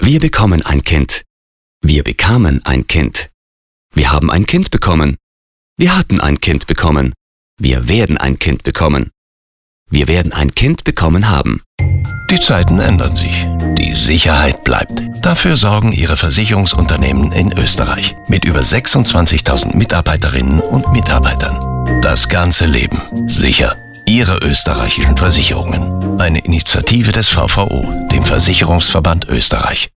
Wir bekommen ein Kind. Wir bekamen ein Kind. Wir haben ein Kind bekommen. Wir hatten ein Kind bekommen. Wir werden ein Kind bekommen. Wir werden ein Kind bekommen haben. Die Zeiten ändern sich. Die Sicherheit bleibt. Dafür sorgen Ihre Versicherungsunternehmen in Österreich. Mit über 26.000 Mitarbeiterinnen und Mitarbeitern. Das ganze Leben sicher. Ihre österreichischen Versicherungen. Eine Initiative des VVO, dem Versicherungsverband Österreich.